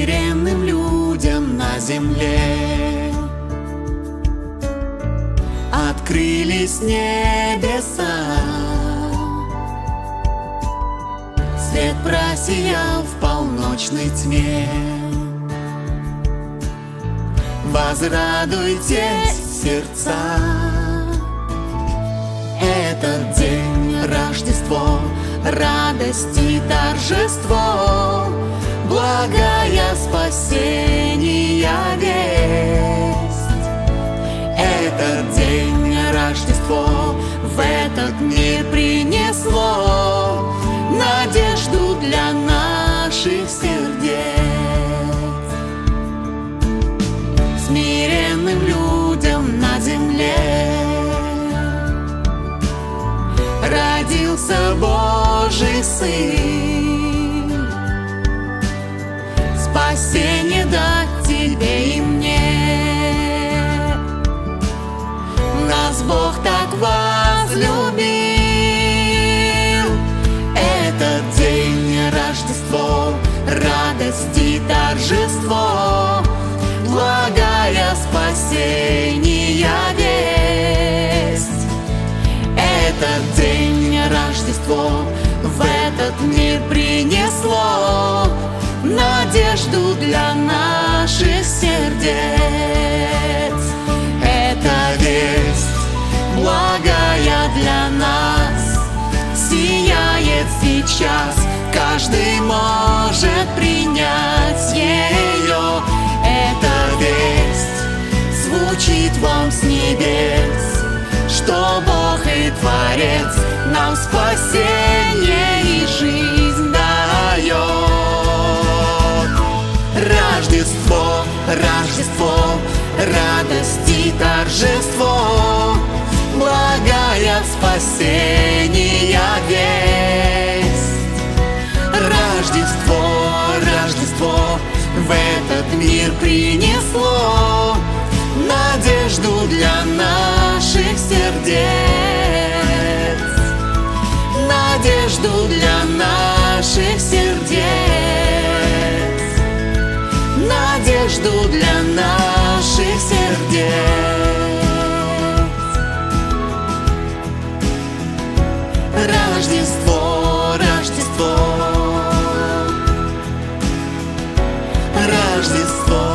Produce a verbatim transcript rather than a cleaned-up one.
смиренным людям на земле. Открылись небеса, свет просиял в полночной тьме. Возрадуйтесь, сердца, этот день Рождество, радость и торжество, благая спасения весть. Этот день Рождество в этот мир принесло надежду для наших сердец. Смиренным людям на земле родился Божий Сын, спасение дать тебе и мне. Нас Бог так возлюбил, этот день Рождество, радость и торжество, благая спасения весть. Этот день Рождество в этот мир принесло надежду для наших сердец. Эта весть благая для нас сияет сейчас, каждый может принять ее. Эта весть звучит вам с небес, что Бог и Творец нам спасение и жизнь дает. Рождество, Рождество, радость и торжество, благая спасения весть. Рождество, Рождество в этот мир принесло надежду для наших сердец. Надежду для наших сердец. Надежду для наших сердец. Рождество, Рождество, Рождество.